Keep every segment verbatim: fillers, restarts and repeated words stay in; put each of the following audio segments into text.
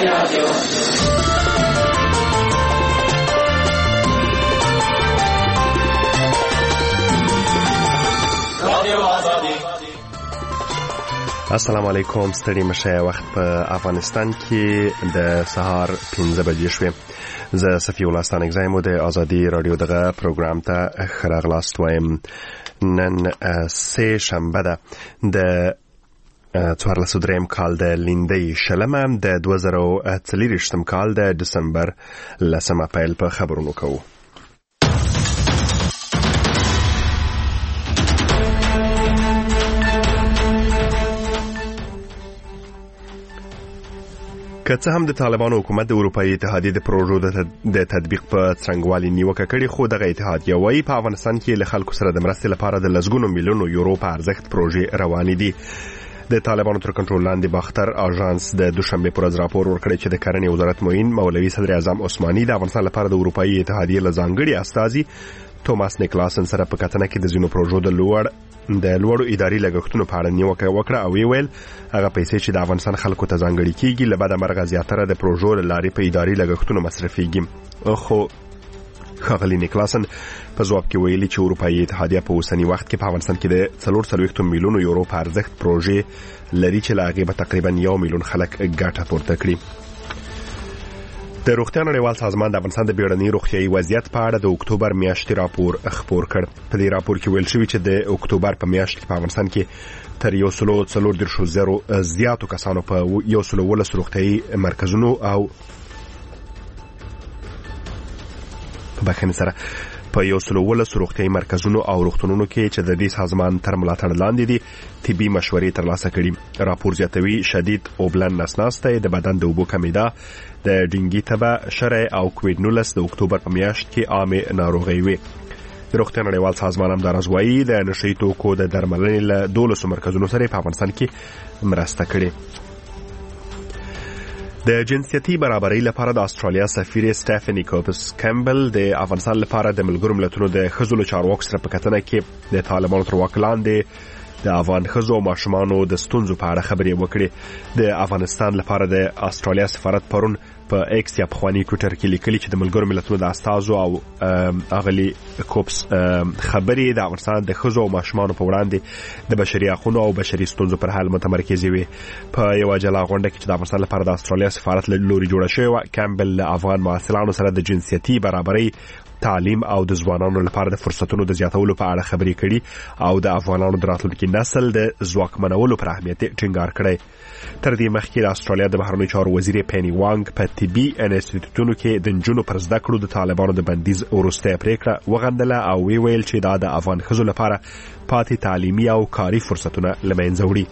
رادیو السلام علیکم. ستړي مشه. وخت په افغانستان کې د سهار پنځه بجې شوې. زه صفی الله ستانک زایم د ازادي رادیو دغه پروګرام ته ښه راغلاست وایم. نن سه شنبه ده د څوارلس درېیم کال د لیندۍ شلمه د دوه زره څلېرویشتم کال د دسمبر لسمه پیل په خبرونو کوو. که څه هم د طالبانو حکومت د اروپایي اتحادیې د پروژو د تطبیق په څرنګوالي نیوکه کړې، خو دغه اتحادیه وایي په افغانستان کې له خلکو سره د مرستې لپاره د لسګونو میلیونو یورو په ارزښت پروژې روانې دي. د طالبانو تر کنټرول لاندې باختر اژانس د دوشنبه پر ورځ راپور ورکړی چې د کرنې وزارت معین مولوي صدر اعظم عثماني د افغانستان لپاره د اروپایي اتحادیې له ځانګړي استازي توماس نیکلاسن سره په کتنه کې د ځینو پروژو د لوړ د لوړو اداري لګښتونو په اړه نیوکه وکړه او ویل هغه پیسې چې د افغانستان خلکو ته ځانګړي کیږي له بده مرغه زیاتره د پروژو لارې په اداري لګښتونو مصرفيږي. خو ښاغلي نیکلاسن په ځواب کې ویلي چې اروپایي اتحادیه په اوسنی وخت کې په افغانستان کې د څلور څلوېښت میلیونو یورو په ارزښت پروژې لري چې له هغې به تقریبا یو میلیون خلک ګټه پورته کړي. د روغتیا نړیوال سازمان د افغانستان د بیړني روغتیايي وضعیت په اړه د اکتوبر میاشتې راپور خپور کړ. په دې راپور کې ویل شوی چې د اکتوبر په میاشت کې په افغانستان کې تر یو سلو څلور دېرش زرو زیاتو کسانو په یو سلو ولس روغتیايي مرکزونو او په بخښنې سره په یو سلو ولس روغتیايي مرکزونو او روغتونونو کې چې د دې سازمان تر ملاتړ لاندې دي طبي مشورې ترلاسه کړي. راپور زیاتوي شدید اوبلن نسناسته د بدن د اوبو کمیدا د ډینګي تبه شرع او کووید نولس د اکتوبر په میاشت کې عامه ناروغي وي. د روغتیا نړیوال سازمان هم دا راځوي د نشي توکو د درملنې له دولسو مرکزونو سره په افغانستان کې مرسته کړي. د جنسيتي برابرۍ لپاره د استرالیا سفیر سټيفني کوپس کیمبل د افغانستان لپاره د ملګرو ملتونو د ښځو له چارواکو سره په کتنه کې د طالبانو تر واک لاندې د افغان ښځو او ماشومانو د ستونزو په اړه خبرې وکړې. د افغانستان لپاره د استرالیا سفارت پرون په ایکس یا پخوانی ټویټر کې لیکلي چې د ملګرو ملتونو د استازو او اغلی کوپس خبرې د افغانستان د ښځو او ماشومانو په وړاندې د بشري حقوقو او بشري ستونزو پر حل متمرکز وي. په یو جلا غونډه کې چې د افغانستان لپاره د استرالیا سفارت له لوري جوړه شوې، کیمبل له افغان محصلانو سره د جنسيتي برابرۍ، تعلیم او د ځوانانو لپاره د فرصتونو د زیاتولو په اړه خبرې کړي او د افغانانو د راتلونکي نسل د ځواکمنولو پر اهمیت ټینګار کړی. تر دې مخکې د استرالیا د بهرنیو چارو وزیر پینی وانګ په طبي انسټیټیوټونو کې د نجونو پر زده کړو د طالبانو د بندیز وروسته پریکړه وغندله او وی ویل چې دا د افغان ښځو لپاره پاتې تعلیمي او کاري فرصتونه له منځه وړي.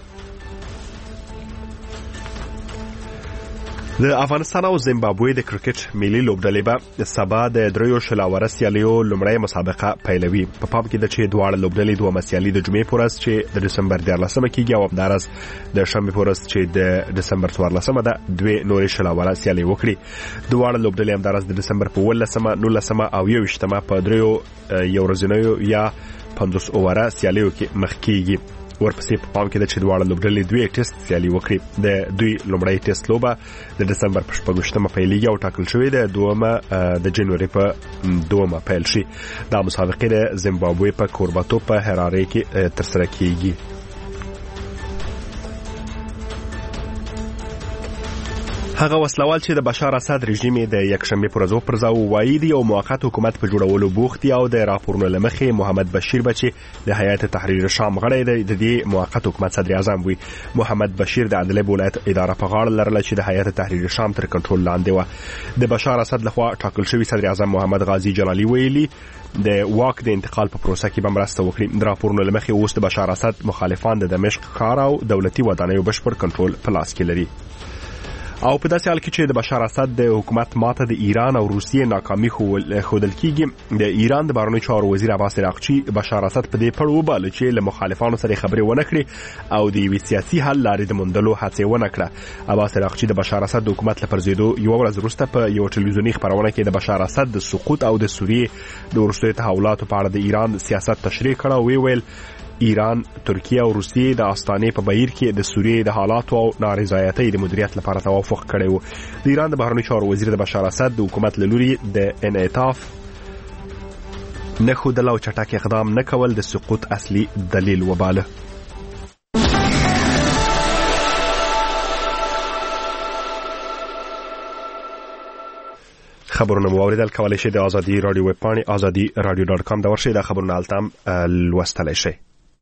د افغانستان او زیمبابوې د کرکټ ملي لوبډلې به سبا د دریو شلاوره سیالیو لومړی مسابقه پیلوي. په پام کې د چې دواړه لوبډلې دوه سیالي د جمعې په ورځ چې د دسمبر دیارلسمه کېږي او همداراز د شنبې په ورځ چې د دسمبر څوارلسمه ده دوې نورې شلاوره سیالي وکړي. دواړه لوبډلې همداراز د دسمبر په اوولسمه، نولسمه او یوویشتمه په دریو یو ورځنیو یا پنځوس اووره سیالیو کې مخ کېږي. ورپسې په پام کې د چې دواړه لوبډلې دوی ټیسټ سیالي وکړي. د دوی لومړی ټیسټ لوبه د دسمبر په شپږویشتمه پیلېږي او ټاکل شوې ده دومه د جنوري په دومه پیل شي. دا مسابقې د زیمبابوې په کورباتو په هرارې کې ترسره کېږي. هغه وسلوال چې د بشار اسد رژیم د یکشنبه پر ورځ پرځاو وایي دی او موقت حکومت په جوړولو بوخت او د راپورونو لمخې محمد بشیر بچي د هیئت تحریر شام غړی دی. د دې موقت حکومت صدر اعظم وي. محمد بشیر د عدلیې ولایت اداره په غاړه لرله چې د هیئت تحریر شام تر کنټرول لاندې و. د بشار اسد لخوا ټاکل شوی صدر اعظم محمد غازی جلالی ویلي د واک د انتقال په پروسه کې بمرسته وکړي. د راپورونو لمخې اوس د بشار اسد مخالفان د دمشق ښار او دولتي ودانیو بشپړ کنټرول په لاس کې لري. او په داسې حال کې چې د بشار اسد د حکومت ماته د ایران او روسیې ناکامي ښودل کیږي، د ایران د بهرنیو چارو وزیر عباس عراقچي بشار اسد په دې پړ وباله چې له مخالفانو سره خبرې ونه کړي او د یوې سیاسي حل لارې د موندلو هڅه ونه کړه. عباس عراقچي د بشار اسد د حکومت لپاره زیدو یو ورځ وروسته په یو ټلویزیوني خبرونه کې د بشار اسد د سقوط او د سوریې د وروستیو تحولاتو په اړه د ایران سیاست تشریح کړه او ویل ایران، ترکیه او روسیې د استانې په بهیر کې د سوریې د حالاتو او نارضایتۍ د مدیریت لپاره توافق کړی و. د ایران د بهرنیو چارو وزیر د بشار اسد د حکومت له لوري د انعطاف نه ښودل او چټک اقدام نه کول د سقوط اصلي دلیل وباله. خبرونه مو اوریدل، کولی شئ د آزادي رادیو ویب پاڼې آزادي رادیو ډاټ کام ته ورشئ. دا خبرونه هلته هم لوستلی شئ.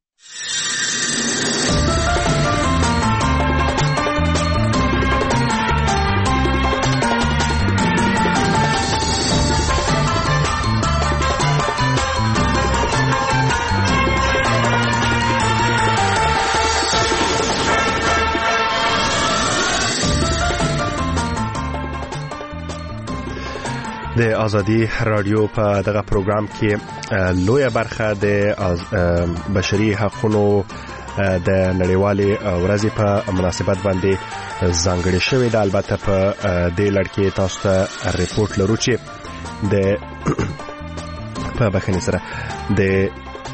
د آزادي رادیو په دغه پروګرام کې لویه برخه د بشري حقوقو د نړیوالې ورځې په مناسبت باندې ځانګړې شوې ده. البته په دې لړ کې تاسو ته ریپورت لرو چې د په بخښنې سره د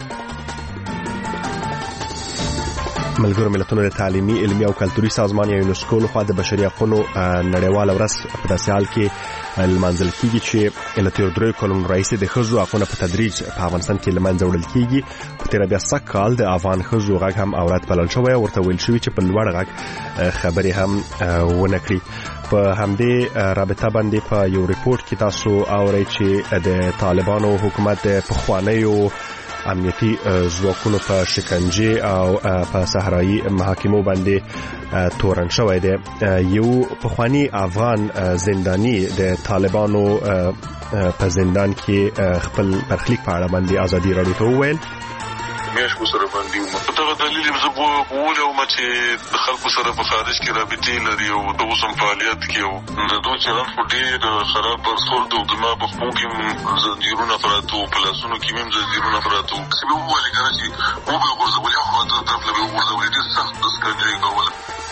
ملګرو ملتونو د تعلیمي، علمي او کلتوري سازمان یا یونسکو لخوا د بشري حقوقو نړیواله ورځ په داسې حال کې لمانځل کیږي چې له تېرو دریو کلونو راهیسې د ښځو حقونه په تدریج په افغانستان کې له منځه وړل کیږي. په تېره بیا سږ کال د افغان ښځو غږ هم عورت بلل شوی او ورته ویل شوي چې په لوړ غږ خبرې هم ونه کړي. په همدې رابطه باندې په یو ریپورت کې تاسو اورئ چې د طالبانو حکومت د پخوانیو امنیتي ځواکونو په شکنجه او په صحرایي محاکمو باندې تورن شوی دی. یو پخوانی افغان زندانی د طالبانو په زندان کې خپل برخلیک په اړه باندې آزادي رادیو ته وویل. میاشکو سره باندې وم په دغه دلیل زه بوله وم چې د خلکو سره په خارج کې رابطې لري او د اوس هم فعالیت کوي. د دوی چلند خو ډېر خراب برخورد او زما په خپو کې زنجیرونه پراته وو، په لاسونو کې مې هم زنجیرونه پراته وو. چې مې وویلې که نه چې وبه یې غورځولې خو د طرف نه به یې وغورځولې ډېر سخت دستګنجه یې کوله.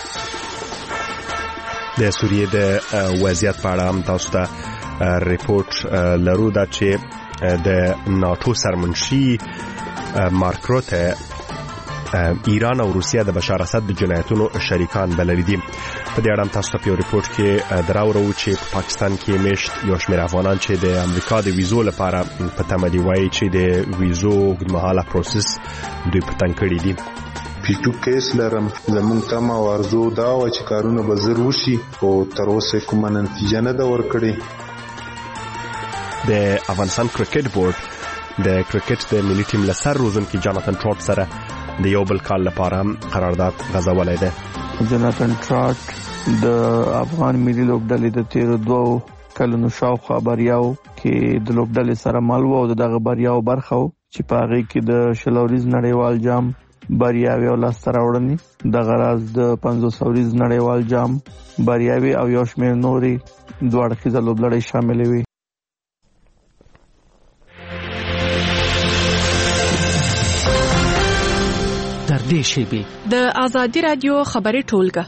د سوریې د وضعیت په اړه هم تاسو ته ریپورت لرو دا چې د ناټو سرمنشي مارک روته ایران او روسیه د بشار اسد د جنایتونو شریکان بللي دي. په دې اړه هم تاسو ته په یو ریپورت کې دراورو چې په پاکستان کې میشت یو شمېر افغانان چې د امریکا د ویزو لپاره په تمه دي وایي چې د ویزو اوږدمهاله پروسس دوی په تنګ کړي دي. پیټو کیس لرم، زمونږ تمه او ارزو دا وه چې کارونه به زر وشي خو تر اوسه کومه نتیجه نه ده ورکړې. د افغانستان کرکټ بورډ د کرکټ د ملي ټیم له سر روزونکي جاناتن ټراټ سره د یو بل کال لپاره قرارداد غځولی دی. جاناتن ټراټ د افغان ملي لوبډلې د تیرو دوو کلونو شاوخوا بریاو کې د لوبډلې سره مل و او دغه بریاو برخه و چې په هغې کې د شلوریز نړیوال جام بریاوې او لاسته راوړنې، دغه راز د پنځوس اوریز نړیوال جام بریاوې او یو شمېر نورې دوه اړخیزه لوبډلې شاملې وې. د آزادي رادیو خبري ټولګه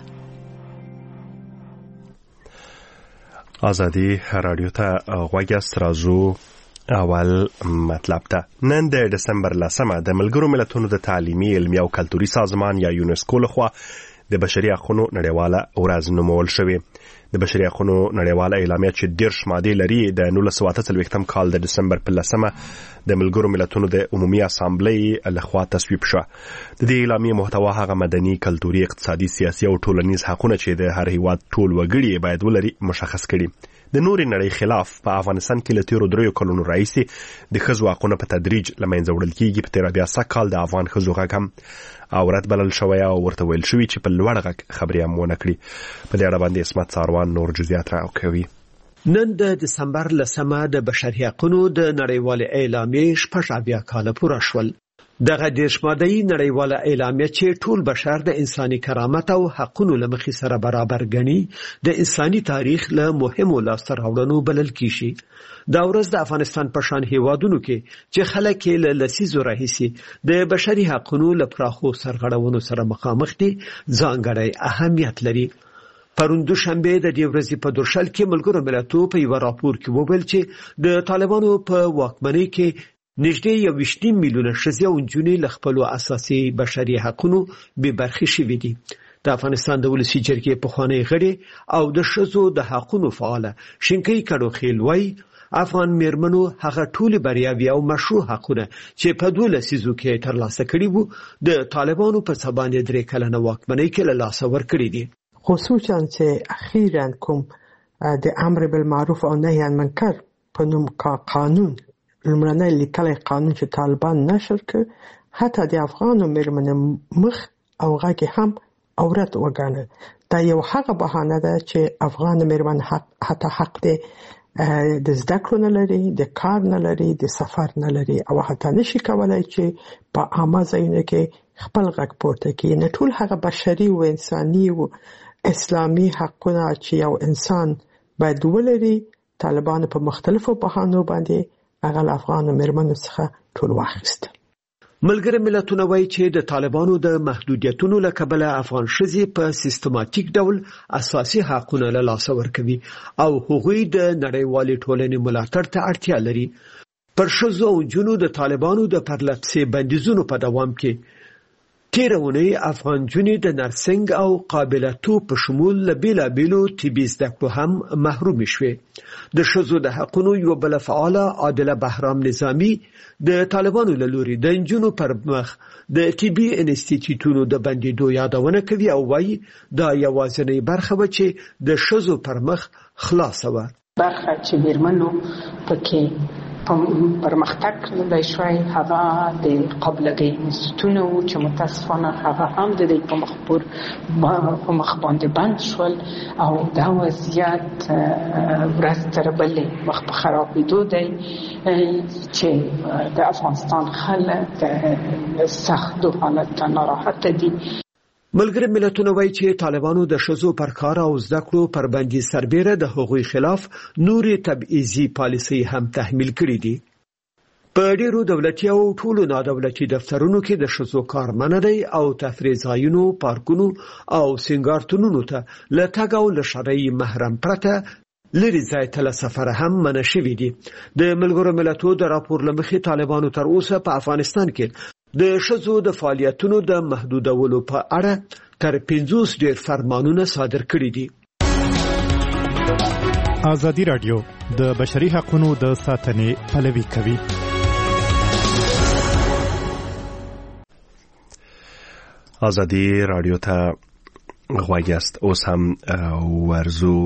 آزادي رادیو ته غوږ یاست. راځو اول مطلب ته. نن د دسمبر لسمه د ملګرو ملتونو د تعلیمي، علمي او کلتوري سازمان یا یونسکو لخوا د بشري حقوقو نړیواله ورځ نومول شوې. د بشري حقوقو نړیواله اعلامیه چې دېرش مادې لري د نولس سوه اته څلوېښتم کال د دسمبر په لسمه د ملګرو ملتونو د عمومي اسامبلې لخوا تصویب شوه. د دې اعلامیې محتوا هغه مدني، کلتوري، اقتصادي، سیاسي او ټولنیز حقونه چې د هر هیواد ټول وګړي باید ولري مشخص کړي. د نورې نړۍ خلاف په افغانستان کې له تېرو دریو کلونو راهیسې د ښځو حقونه په تدریج له منځه وړل کېږي. په تېره بیا سږ کال د افغان ښځو غږ هم عورت بلل شوی او ورته ویل شوي چې په لوړ غږ خبرې هم ونه کړي. په دې اړه باندې عصمت ساروان نور جزئیات راکوي. نن د دسمبر لسمه د بشري حقوقو د نړیوالې اعلامیې شپږ اویا کاله پوره شول. دغه دېرش ماده‌ای نړیواله اعلامیه چې ټول بشر د انساني کرامت او حقوقو له مخې سره برابر ګڼي د انساني تاریخ له مهمو لاسته راوړنو بلل کیږي. دا ورځ د افغانستان په شان هیوادونو کې چې خلک یې له لسیزو راهیسې د بشري حقوقو له پراخو سرغړونو سره مخامخ دي ځانګړی اهمیت لري. پرون دوشنبه د دې ورځې په درشل کې ملګرو ملتونو په یو راپور کې وویل چې د طالبانو په واکمنۍ کې نږدې یوویشت میلیونه ښځې او نجونې له خپلو اساسي بشري حقونو بې برخې شوي دي. د افغانستان د ولسي جرګې پخوانی غړي او د ښځو د حقونو فعاله شینکۍ کډوخیل وایي افغان میرمنو هغه ټولې بریاوې او مشروع حقونه چې په دوه لسیزو کې ترلاسه کړي وو د طالبانو په څه باندې درې کلنه واکمنۍ کې له لاسه ورکړي دي. خصوصا چې اخیراً کوم د امر بالمعروف او نهی عن منکر په نوم قانون لمړنی لیکلی قانون چې طالبان نشر کړ حتی د افغانو میرمنو مخ او غږ هم عورت وګڼل. دا یو هغه بهانه ده چې افغان میرمن حق حتی حق دی د زده کړو نه لري، د کار نه لري، د سفر نه لري او حتی نشي کولای چې په عامه ځایونو کې خپل غږ پورته کړي. نه ټول هغه بشري او انساني او اسلامي حقونه چې یو انسان باید ولري طالبانو په مختلفو بهانو باندې هغه افغان میرمنو څخه ټول واخیستل. ملګری ملتونه وایي چې د طالبانو د محدودیتونو له کبله افغان ښځې په سیستماتیک ډول اساسي حقونه له لاسه ورکوي او هغوی د نړیوالې ټولنې ملاتړ ته اړتیا لري. پر ښځو او نجونو د طالبانو د پرلپسې بندیزونو په دوام کې تیره اونۍ افغان نجونې د نرسنګ او قابلیتو په شمول له بېلابېلو طبي زده کړو هم محرومې شوې. د ښځو د حقونو یوه بله فعاله عادله بهرام نظامي د طالبانو له لوري د نجونو پر مخ د طبي انسټیټیوټونو د بندېدو یادونه کوي او وایي دا یوازینۍ برخه وه چې د ښځو پر مخ خلاصه وه. برخه چې میرمنو پکې پرمختګ نه شوی هغه د قابلیتي انسټیټیوټونو چې متاسفانه هغه هم د دې په مخ پر په مخ باندې بند شول او دا وضعیت ورځ تر بلې مخ په خرابېدو دی چې د افغانستان خلک سختو حالت ناراحت دي. ملګری ملتونه وایي چې طالبانو د ښځو پر کار او زده کړو پر بندیز سربیره د هغوی خلاف نورې تبعیضي پالیسۍ هم تحمیل کړي دي. په ډیرو دولتي او ټولو نادولتي دفترونو کې د ښځو کار منع دی او تفریح ځایونو، پارکونو او سینګارتونونو ته له تګ او له شرعي محرم پرته لري ځای ته له سفره هم منع شوي دي. د ملګرو ملتونو د راپور له مخې طالبانو تر اوسه په افغانستان کې د ښځو د فعالیتونو د محدودولو په اړه تر پنځوس ډیر فرمانونه صادر کړي دي. ازادي راډیو د بشري حقوقو د ساتنې پلوي کوي. ازادي راډیو ته غوږ یاست. اوس هم ورزو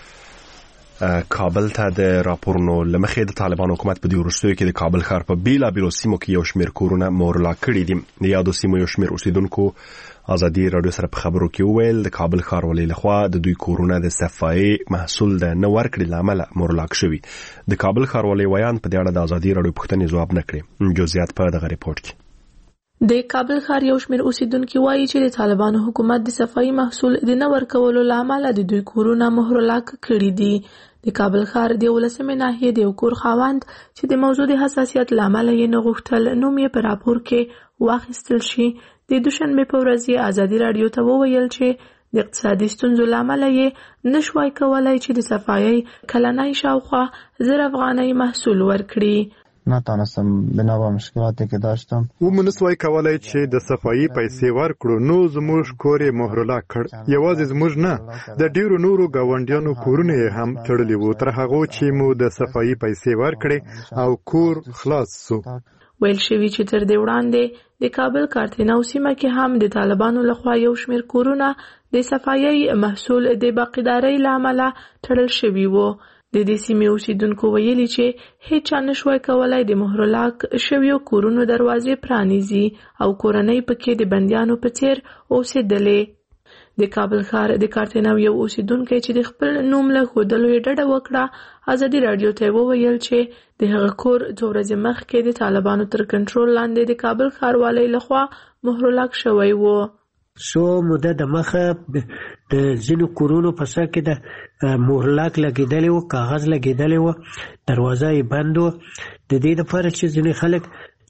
کابل ته د راپورونو لمخې د طالبان حکومت په دې وروستیو کې د کابل ښار په بیلابیلو سیمو کې یو شمېر کورونه مهرلا کړي دي. د یادو سیمو یو شمېر اوسیدونکو ازادي راډیو سره په خبرو کې وویل د کابل ښاروالۍ لخوا د دوی کورونه د صفایي محصول د نه ورکړې له امله مهرلا شوي. د کابل ښاروالۍ ویان په دې اړه د ازادي راډیو پوښتنې ځواب نه کړې. جزئیات په دغه ریپورت کې. د کابل ښار یو شمېر اوسیدونکو وایي چې د طالبانو حکومت د صفایي محصول د نه ورکولو له امله د دوی کورونه مهرلا کړي دي. د کابل ښار د ولسمې ناحیې د یو کور خاوند چې د موضوع د حساسیت له امله یې نه غوښتل نوم یې په راپور کې واخیستل شي، د دوشنبې په ورځ یې ازادي راډیو ته وویل چې د اقتصادي ستونزو له امله یې نشوای کولای چې د صفایي کلنۍ شاوخوا زر افغانۍ محصول ورکړي. نتونستم بنا مشکلاتی که داشتم و منسوای کولای چې د صفایي پیسې ورکړو نو زموږ کور یې مهرلا کړ. یوازې زموږ نه د ډیرو نورو گاونډیانو کورونه یې هم تړلي وو تر هغه چې مو د صفایي پیسې ورکړې او کور خلاص شو. ویل شوی چې تر دې وړاندې د کابل کارتینو سیمه کې هم د طالبانو لخوا یو شمېر کورونه د صفایي محصول د باقیدارۍ له امله تړل شوي وو. د دې سیمې اوسیدونکو ویلي چې هیڅ نشوای کولای د مهرلا شویو کورونو دروازې پرانیزي او کورنۍ پکې د بندیانو په څیر اوسېدلې. د کابل ښار د کارتینو یو اوسیدونکی چې د خپل نوم له ښودلو یې ډډه وکړه ازادي راډیو ته وویل چې د هغه کور څو ورځې مخکې د طالبانو تر کنټرول لاندې د کابل ښاروالۍ لخوا مهرلا شوی و. سو موده د مخه د ځینو کورونو په سر کې د مهرلاک لګېدلې و، کاغذ لګېدلې و، دروازه یې بند و. د دې لپاره چې ځینې خلک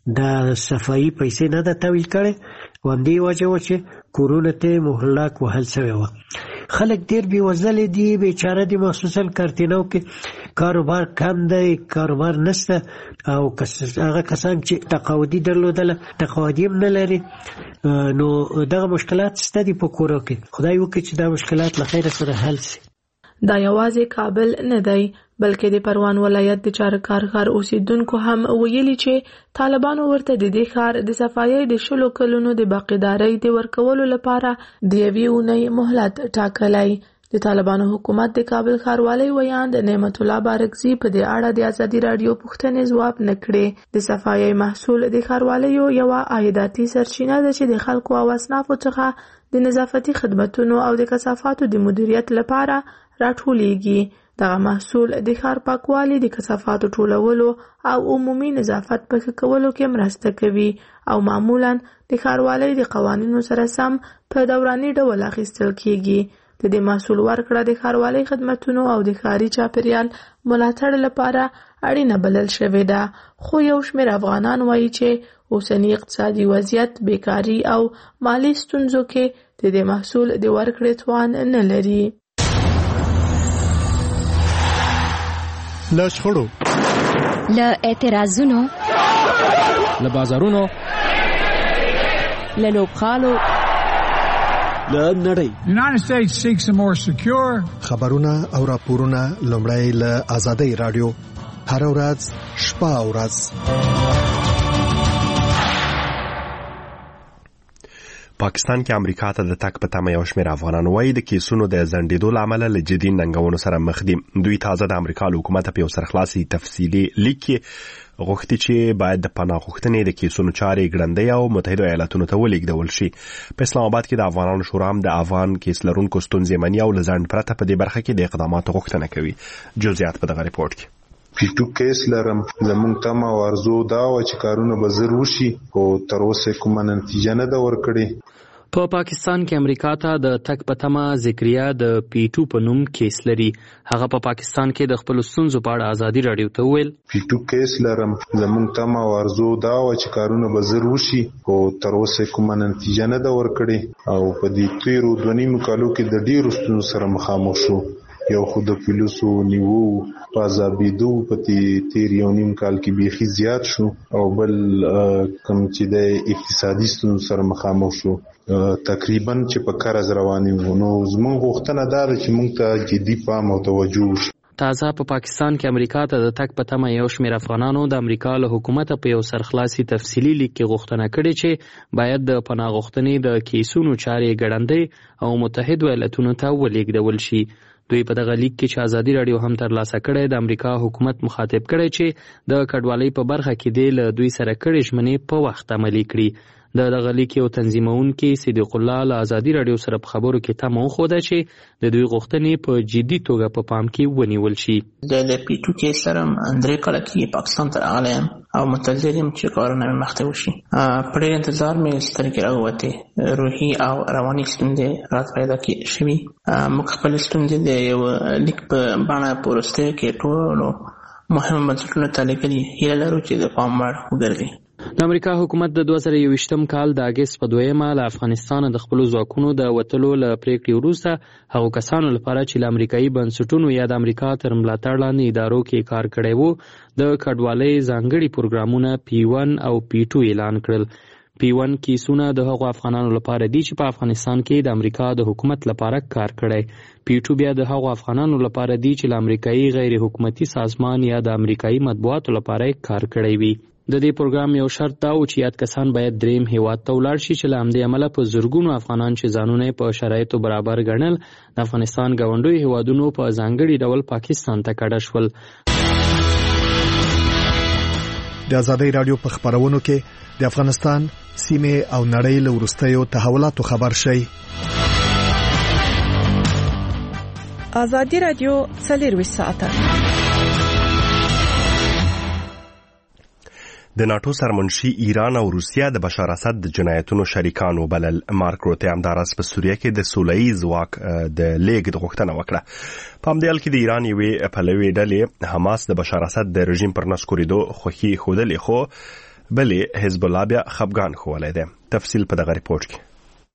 دا صفایي پیسې نه د تحویل کړي او همدې وجه و چې کورونه ته مهرلاک وهل شوی و. خلک ډېر بېوزله دي، بیچاره دي، مخصوصا کارتینو کې کاروبار کم دی، کاروبار نشته او هغه کسان چې تقاعدي درلودله تقاعدي هم نه لري، نو دغه مشکلات شته دي په کورو کې. خدای وکړي چې دا مشکلات له خیره سره حل شي. دا یوازې کابل نه دی بلکې د پروان ولایت د چارکار ښار اوسیدونکو هم ویلي چې طالبانو ورته د دې ښار د صفایۍ د شلو کلونو د باقیدارۍ د ورکولو لپاره د یوې اونۍ مهلت ټاکلی. د طالبانو حکومت د کابل ښاروالۍ ویاند نعمت الله بارکزي په دې اړه د ازادي راډیو پوښتنې ځواب نه کړې. د صفایۍ محصول د ښاروالۍ یوه عایداتي سرچینه ده چې د خلکو او اصنافو څخه د نظافتي خدمتونو او د کثافاتو د مدیریت لپاره راټولیږي. دغه محصول د ښار پاکوالي، د کثافاتو ټولولو او عمومي نظافت په ښه کولو کې مرسته کوي او معمولاً د ښاروالۍ د قوانینو سره سم په دوراني ډول اخیستل کیږي. د دې محصول ورکړه د ښاروالۍ خدمتونو او د ښاري چاپیریال ملاتړ لپاره اړینه بلل شوې ده. خو یو شمېر افغانان وایي چې اوسنی اقتصادي وضعیت، بیکاري او مالي ستونزو کې د دې محصول د ورکړې توان نه لري. له شخړو، له اعتراضونو، له بازارونو، له لوبغالو، له نړۍ United States seeks a more secure خبرونه او راپورونه لومړی له آزادۍ رادیو هر ورځ شپه او ورځ. پاکستان کې امریکا ته د تک په تمه یو شمېر افغانان وایي د کیسونو د ځنډېدو له امله له جدي ننګونو سره مخ دي. دوی تازه د امریکا له حکومت په یو سرخلاصي تفصیلي لیک کې غوښتي چې باید د پناه غوښتنې د کیسونو چارې ګړندۍ او متحده ایالاتونو ته ولېږدول شي. په اسلام آباد کې د افغانانو شورا هم د افغان کیس لرونکو ستونزې مني او له ځنډ پرته په دې برخه کې د اقداماتو غوښتنه کوي. جزئیات په دغه ریپورت کې. پیټو کیس لرم، زمونږ تمه او ارزو دا و چې کارونه به زر وشي او تر اوسه کومه نتیجه نه ده ورکړې. په پاکستان کې امریکا ته د تک په تمه ذکریا د پیټو په نوم کیس لري. هغه په پاکستان کې د خپل ستونزو په اړه ازادي راډیو ته وویل پیټو کیس لرم، زمونږ تمه او ارزو دا و چې کارونه به زر وشي او تر اوسه کومه نتیجه نه ده ورکړې او په دې تیرو دوه نیمو کالو کې د ډیرو ستونزو سره مخامخ شو. یو خو د پولیسو نیوو په عذابېدو په تیر یو نیم کال کې بیخي زیات شو او بل کوم چې د اقتصادي ستونزو سره مخامخ شو تقریبا چې په قرض رواني وو. نو زموږ غوښتنه دا ده چې موږ ته جدي پام او توجه وشي. تازه په پاکستان کې امریکا ته د تک په تمه یو شمېر افغانانو د امریکا له حکومت په یو سرخلاصي تفصیلي لیک کې غوښتنه کړې چې باید د پناه غوښتنې د کیسونو چارې ګړندۍ او متحده ایالاتونو ته ولېږدول شي. دوی په دغه لیک کې چې ازادي راډیو هم ترلاسه کړی د امریکا حکومت مخاطب کړی چې د کډوالۍ په برخه کې دی له دوی سره کړې ژمنې په وخت عملي کړي. د دغه لیک یو تنظیمونکي صدیق الله له ازادي راډیو سره په خبرو کې تمه وښوده چې د دوی غوښتنې په جدي توګه په پام کې ونیول شي. د پیټو کیس لرم اندرې کله کې پاکستان ته راغلی یم او منتظر یم چې کارونه مې مخته وشي. په ډېر انتظار مې سترګې راووتې، روحي او رواني ستونزې راته پیدا شوي. موږ خپلې ستونزې د یو لیک په بڼه په وروستیو کې ټولو مهمو بنسټونو ته لیکلي، هیله لرو چې د پام وړ وګرځي. د امریکا حکومت د دوه زره یوویشتم کال د اګست په دویمه له افغانستانه د خپلو ځواکونو د وتلو له پریکړې وروسته هغو کسانو لپاره چې له امریکایي بنسټونو یا د امریکا تر ملاتړ لاندې ادارو کې کار کړی وو د کډوالۍ ځانګړي پروګرامونه پی ون او پی ټو اعلان کړل. پی ون کیسونه د هغو افغانانو لپاره دي چې په افغانستان کې د امریکا د حکومت لپاره کار کړی. پی ټو بیا د هغو افغانانو لپاره دي چې له امریکایي غیر حکومتي سازمان یا د امریکایي مطبوعاتو لپاره کار کړی وي. د دې پروګرام یو شرط دا و چې یاد کسان باید دریم هیواد ته ولاړ شي چې له همدې امله په زرګونو افغانان چې ځانونه په شرایطو برابر ګڼل د افغانستان ګاونډیو هیوادونو په ځانګړي ډول پاکستان ته کډه شول. د ازادۍ راډیو په خبرونو کې د افغانستان سیمه او نړۍ له وروستیو تحولاتو خبر شي. ازادي راډیو څلور ساعته د ناتو سرمنشي ایران او روسیا د بشار اسد د جنایتونو شریکان وبلل. مارک روته همدارس په سوریه کې د سوله‌ایز ځواک د لیږد غوښتنه وکړه. په همدې حال کې د ایران یوې پلوي ډلې حماس د بشار اسد د رژیم پر نسکورېدو خوښي ښودلې، خو بلې حزب الله بیا خپګان ښوولی دی. تفصیل په دغه ریپورت کې.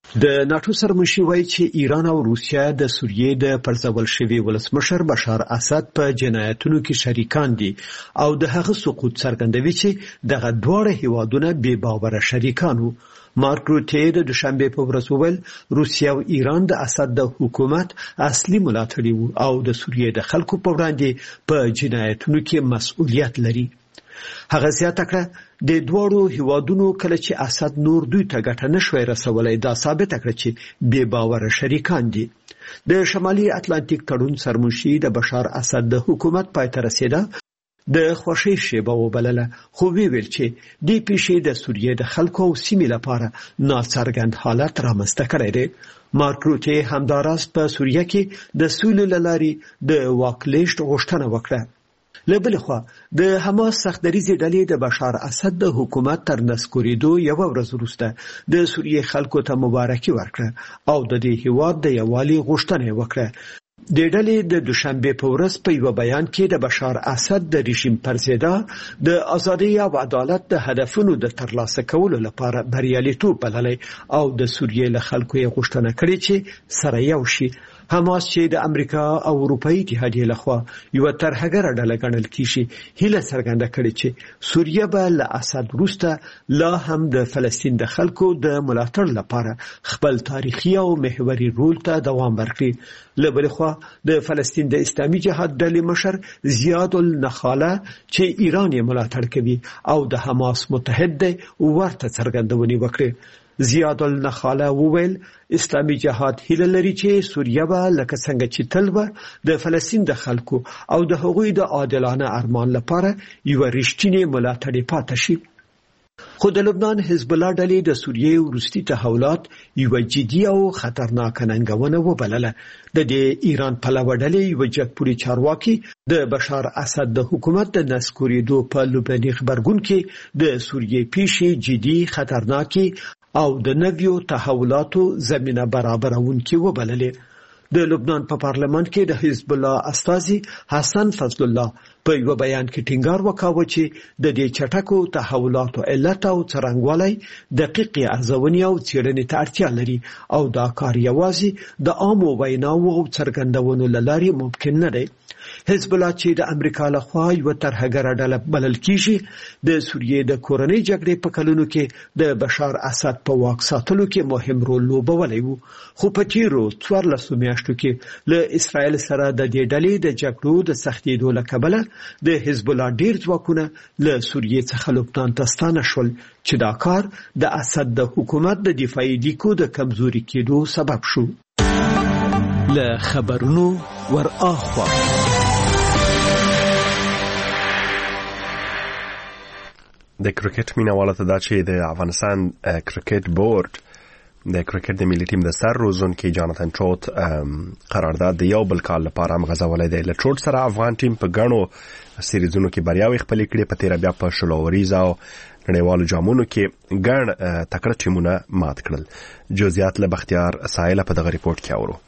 د ناتو سرمشي وایي چې ایران او روسیا د سوریې د پرځول شوي ولسمشر بشار اسد په جنایتونو کې شریکان دي او د هغه سقوط څرګندوي چې دغه دواړه هیوادونه بې باوره شریکان وو. مارک روټي د دوشنبه په ورځ وویل روسیا او ایران د اسد د حکومت اصلي ملاتړي وو او د سوریې د خلکو په وړاندې په جنایتونو کې مسؤلیت لري. هغه زیاته کړه د دوړو هیوادونو کله چې اسد نور دوی ته ګټه نشوي رسولای دا ثابت کړ چې بې باوره شریکان دي. د شمالي اتلانتیک تړون سرمنشي د بشار اسد د حکومت پای ته رسیده د خوشي شیبه وبلله خو ویل چې د پیښې د سوریې د خلکو او سیمې لپاره ناڅرګند حالت رامنځته کړی دی. مارک روټي همداراز په سوریه کې د سولې لارې د واکلیشت غوښتنه وکړه. لبل خو د حماس سختدریزي ډلې د بشار اسد د حکومت تر نسکوریدو یو ورځ وروسته د سوریې خلکو ته مبارکي ورکړه او د دې هیواد د یووالي غوښتنه وکړه. د ډلې د دوشنبه په ورځ په یو بیان کې د بشار اسد د رژیم پر ضد د ازادي او عدالت د هدفونو د ترلاسه کولو لپاره بریالیتوب بللی او د سوریې له خلکو یې غوښتنه کړې چې سره یو شي. حماس چې د امریکا او اروپאי اتحادیې لخوا یو ترهګره ډله ګڼل کیږي هیله څرګنده کړې چې سوریه به له اسد وروسته لا هم د فلسطین د خلکو د ملاتړ لپاره خپل تاریخي او محوري رول ته دوام ورکړي. لبل خو د فلسطین د اسلامي جهاد ډلې مشر زیاد النخاله چې ایران یې ملاتړ کوي او د حماس متحد دی ورته څرګندونې وکړي. زیاد النخاله وویل اسلامي جهاد هیله لري چې سوریه به لکه څنګه چې تل و د فلسطین د خلکو او د هغوی د عادلانه ارمان لپاره یو رښتینی ملاتړ پاتې شي. خو د لبنان حزب الله ډلې د سوریې وروستي تحولات یو جدي او خطرناک ننګونه وبلله. د دې ایران پلوه ډلې یو جګپوري چارواکي د بشار اسد د حکومت د نسکوریدو په لومړني خبرګون کې د سوریې پیښې جدي خطرناکي او د نویو تحولاتو زمينه برابرونکي وبللې. د لبنان په پارلمان کې د حزب الله استازي حسن فضل الله په یو بیان کې ټینګار وکاوه چې د دې چټکو تحولاتو علت او څرنګوالی دقیق ارزونې او څېړنې ته اړتیا لري او دا کار یوازې د عامو ویناوو او څرګندونو له لارې ممکن نه دی. حزب الله چې د امریکا لخوا یو ترهګره ډله بلل کیږي د سوریې د کورنۍ جګړې په کلونو کې د بشار اسد په واک ساتلو کې مهم رول لوبولی وو. خو په تیرو څوارلسو میاشتو کې له اسرائیل سره د دې ډلې د جګړو د سختېدو له کبله د حزب الله ډیر ځواکونه له سوریې څخه لبنان ته ستانه شول چې دا کار د اسد د حکومت د دفاعي دیکو د کمزوري کېدو سبب شو. له خبرونو ور اخوا د کرکټ مینوالو ته دا چې د افغانستان کرکټ بورډ د کرکټ د ملي ټیم د سر روزونکي جاناتن ټروت قرارداد د یو بل کال لپاره مغزولای دی. له ټروت سره افغان ټیم په غنو سریزونو کې بریاوي خپل کړي، په تیر بیا په شلوریز او نړیوالو جامونو کې ګڼ تکړه ټیمونه مات کړل. جزئیات له بختیار سایل په دغه ریپورت کې اورو.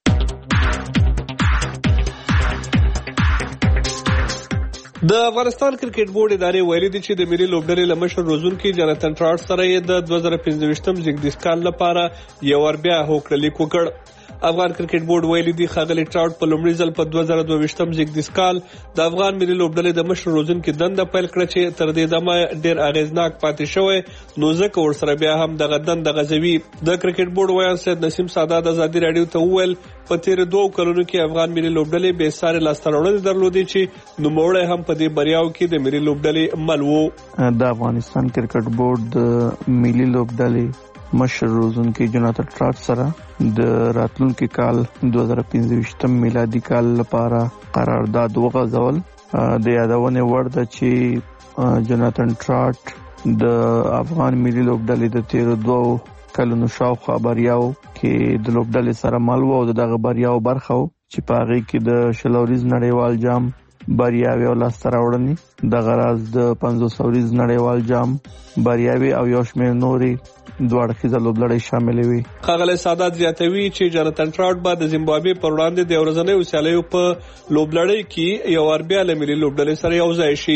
د افغانستان کرکټ بورډ ادارې ویلي دي چې د ملي لوبډلې له مشر روزونکي جاناتن ټراټ سره یې د دوه زره پنځه زیږدیز کال لپاره یو ور بیا هوکړه لیک وکړ. افغان کرکټ بورډ ویلي دي ښاغلي ټراټ په لومړي ځل په دوه زره دوه زیږدیز کال د افغان ملي لوبډلې د مشر روزونکي دنده پیل کړه چې تر دې دمه ډیر اغیزناک پاتې شوی، نو ځکه ورسره بیا هم دغه دنده غځوي. د کرکټ بورډ ویان سید نسیم سادات ازادي رادیو ته وویل په تیر دوه کلونو کې افغان ملي لوبډلې به ساري لاسته راوړنې درلودې چې نوموړی هم په دې بریاو کې د ملي لوبډلې مل وو. د افغانستان کرکټ بورډ د ملي لوبډلې مشر روزونکي جاناتن ټراټ سره د راتلونکي کال دوه زره پنځه میلادي کال لپاره قرارداد وغځول. د یادونې وړ ده چې جاناتن ټراټ د افغان ملي لوبډلې د تیر دوه کلونو شاوخوا بریاو کې د لوبډلې سره مل وو او دغه بریاو برخه وو چې په هغه کې د شلوریز نړیوال جام بریاوي او لاسته راوړنې، د غراز د پنځوس اوریز نړیوال جام بریاوي او یو شمېر نوري دوه اړخیزه لوبډلې شامل وي. ښاغلی سادات زیاتوي چې جاناتن ټراټ به د زیمبابوې پر وړاندې د ورځنیو سیالیو په لوبډلې کې یو ور بیا له ملي لوبډلې سره یو ځای شي.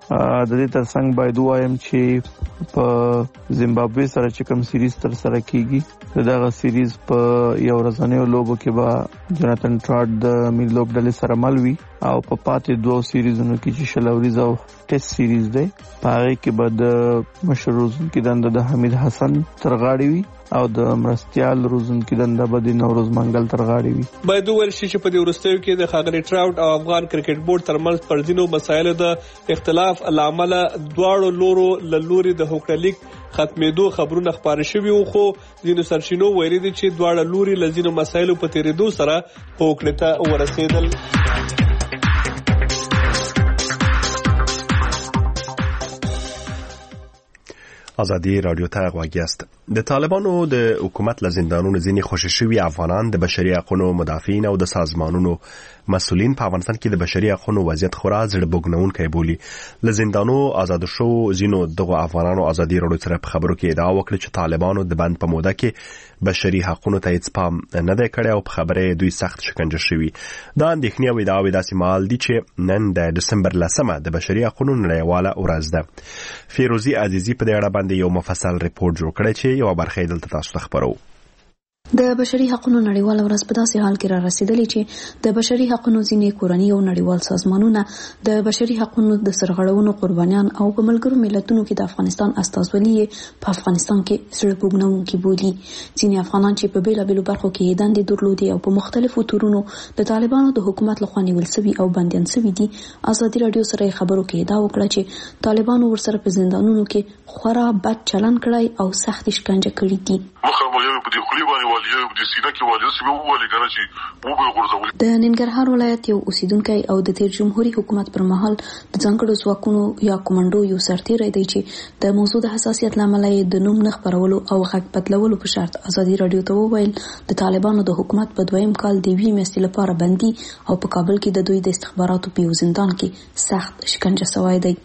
د دې ترڅنګ باید وایم چې په زیمبابوې سره چې کوم سیریز تر سره کیږي دغه سیریز په یو ورځنیو لوبو کې به جوناتن ټراټ د ملي لوبډلې سره مل وي او په پاتې دوه سیریزونو کې چې شلوریز او ټیسټ سیریز دی په هغه کې به د مشر روزونکي دنده د حمید حسن تر غاړې وي او د مرستيال روزونکي دنده به د نوروز منګل تر غاړې وي. باید وویل شي چې په دې وروستیو کې د ښاغلي ټراوټ او افغان کرکټ بورډ ترمنځ پر ځینو مسایلو د اختلاف لامل دواړو لورو له لوري د هوکړلیک ختمېدو خبرونه خبرې شوي وو، خو ځینو سرچینو ویلي دي چې دواړه لوري له ځینو مسایلو په تیریدو سره هوکړې ته ورسېدل. ازادي رادیو ته غواړی است. د طالبانو د حکومت له زندانونو ځینې خوشی شوي افغانان د بشري حقوقو مدافعین او د سازمانونو مسؤلین په افغانستان کې د بشري حقوقو وضعیت خورا زړه بوږنونکی بولي. له زندانو آزاد شو ځینو دغه افغانانو ازادي رادیو سره په خبرو کې ادعا وکړه چې طالبانو د بند په موده کې بشري حقوقو ته هیڅ پام نه دی کړی او په خبره دوی سخت شکنجه شوي. دا اندېښنې او ادعاوې داسې مهال دي چې نن د دسمبر لسمه د بشري حقوقو نړیواله ورځ ده. فیروزي عزیزی په دې اړه باندې یو مفصل ریپورت جوړ کړی چې یو برخه یې دلته تاسو ته خبرو. د بشري حقوقو نړیواله ورځ په داسې حال کې را رسیدلې چې د بشري حقوقو ځینې کورنۍ او نړیوال سازمانونه د بشري حقوقو د سرغړونو قربانیان او په ملګرو ملتونو کې د افغانستان استازولي په افغانستان کې زړه بوږنونکي بولي. ځینې افغانان چې په بیلابېلو برخو کې دندې درلودې او په مختلفو تورونو د طالبانو د حکومت لخوا نیول شوي او بندیان شوي دي، ازادي رادیو سره خبرو کې ادعا وکړه چې طالبانو ورسره په زندانونو کې خورا بد چلن کړی او سخت شکنجه کړي دي. د ننګرهار ولایت یو اوسیدونکی او د تیر جمهوریت حکومت پر مهال د ځانګړو ځواکونو یا کمانډو یو سرتیری دی چې د موضوع د حساسیت لامل د نوم نه خپرولو او غږ بدلولو په شرط ازادي رادیو ته وویل د طالبانو د حکومت په دویم کال د وی میاشتې لپاره بندي او په کابل کې د دوی د استخباراتو په یو زندان کې سخت شکنجه شوی دی.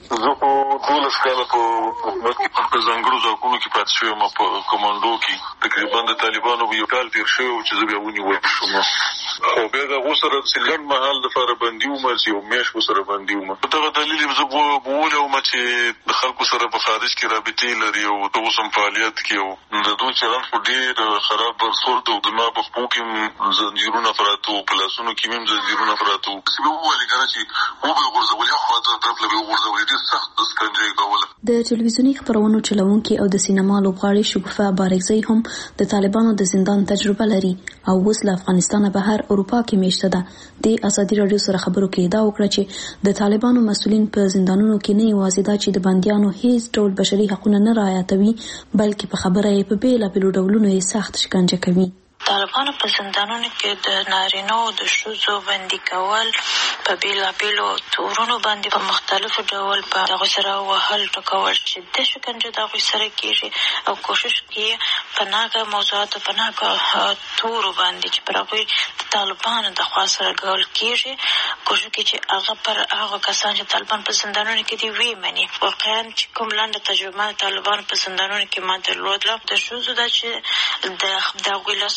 دولس کاله په حکومت کې په ځانګړو ځواکونو کې پاتې شوم، په کمانډو کې تقریبا د طالبانو یو کال تیر شوی چې زه بیا ونیول شوم. خو بیا د غوسره سلګن محل د لپاره بندي وم چې یو میاشت وسره بندي وم. په دغه دلیل زه بوله وم چې د خلکو سره په خارج کې رابطې لري او د اوسم فعالیت کې او د دوی چلند خو ډېر خراب برخورد او د ما په خپو کې زنجیرونه پراته او په لاسونو کې مې زنجیرونه پراته او څه به وویل کنه چې و به غورځولې خو دا طرف له غورځولې ډېر سخت سکنجه کوله. د ټلویزیوني خبرونو چلوونکي او د سینما لوبغاړي شګوفه بارکزی هم د طالبانو د زندان تجربه لري او اوس له افغانستان بهر اروپا کې میشته ده. د ازادي رادیو سره خبرو کې ادعا وکړه چې د طالبانو مسؤلین په زندانونو کې نه یوازې دا چې د بندیانو هیڅ ډول بشري حقوق نه رعایتوي بلکې په خبره یې په بیلابېلو ډولونو یې سخت شکنجه کوي. طالبانو په زندانونو کې د نارینه او د ښځو بندي کول په بیلابېلو تورونو باندې په مختلفو ډول په دغه سره وهل ټکول چې د شکنجه دغه سره کېږي او کوشش کوي په ناګه موضوعاتو په ناګه تورو باندې چې پر هغوی د طالبانو د خوا سره ګول کېږي، کوشش کوي چې هغه پر هغه کسان چې طالبان په زندانونو کې دي ویمني. واقعا چې کوم لنډه تجربه طالبانو په زندانونو کې ما درلودله د ښځو ده چې د هغوی لاس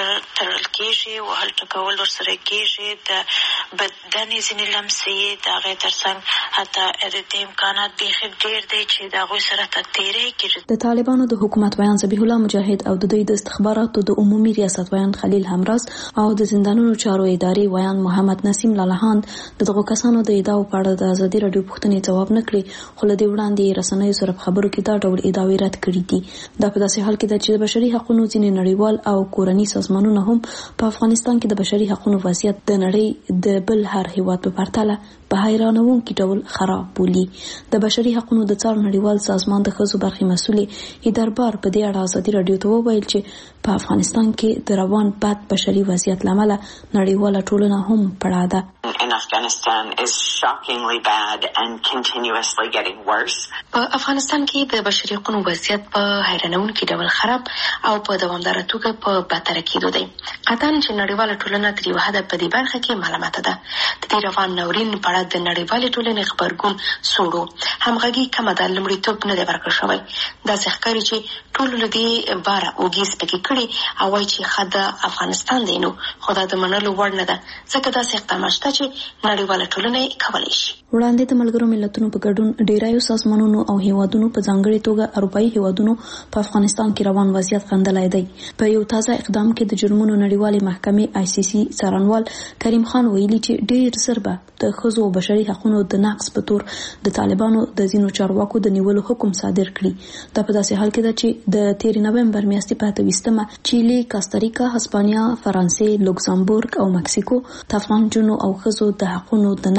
تړل کېږي، وهل ټکول ورسره کېږي، د بدن ځینې لمسې د هغې ترڅنګ حتی د دې امکانات بیخي ډېر دی چې د هغوی سره ته تېری کېږي. د طالبانو د حکومت ویان ذبیح الله مجاهد او د دوی د استخباراتو د عمومي ریاست ویان خلیل همراز او د زندانونو چارو ادارې ویان محمد نسیم لالهاند د دغو کسانو د ادعاو په اړه د ازادي رادیو پوښتنې ځواب نه کړي، خو له دې وړاندې رسنیو سره په خبرو کې دا ډول ادعاوې رد کړي دي. دا په داسې حال کې ده چې د بشري حقوقو ځینې نړیوال او کورني سازمانونه هم په افغانستان کې د بشري حقوقو وضعیت د نړۍ د بل هر هیواد په پرتله په حیرانوونکي ډول خراب بولي. د بشري حقوقو د څار نړیوال سازمان د ښځو برخې مسؤلې ایدربار په دې اړه ازادي رادیو ته وویل چې په افغانستان کې د روان بد بشري وضعیت له امله نړیواله ټولنه هم پړه ده. In Afghanistan is shockingly bad and continuously getting worse. په افغانستان کې د بشري حقوقو وضعیت په حیرانوونکي ډول خراب او په دوامداره توګه په بدتر کېدو دی. قطعاً چې نړیواله ټولنه تر یوه حده په دې برخه کې ملامته ده. د دې روان ناورین په اړه د نړیوالې ټولنې غبرګون سوړو همغږي کمه ده، لومړیتوب نه دی ورکړل شوی. داسې ښکاري چې ټولو له دې باره اوږې سپکې کړي او وایي چې ښه د افغانستان دی، نو خو دا د منلو وړ نه ده ځکه داسې اقدامات شته چې نړیواله ټولنه یې کولی شي. وړاندې د ملګرو ملتونو په ګډون ډیرایو سازمانونو او هیوادونو په ځانګړي توګه اروپאי هیوادونو په افغانستان کې روان وضعیت غندلای دی. په یو تازه اقدام کې د جرمونو نړیوالې محکمې آی سی سی څارنوال کریم خان ویلي چې ډیر زر به د ښځو او بشري حقوقو د نقض په تور د طالبانو د ځینو چارواکو د نیولو حکم صادر کړي. دا په داسې حال کې ده چې د تیر نومبر میاشتې په اتویستمه چیلي، کاستاریکا، هسپانیا، فرانسې، لوکزامبورګ او مکسیکو د افغان جنو او ښځو د حقوقو د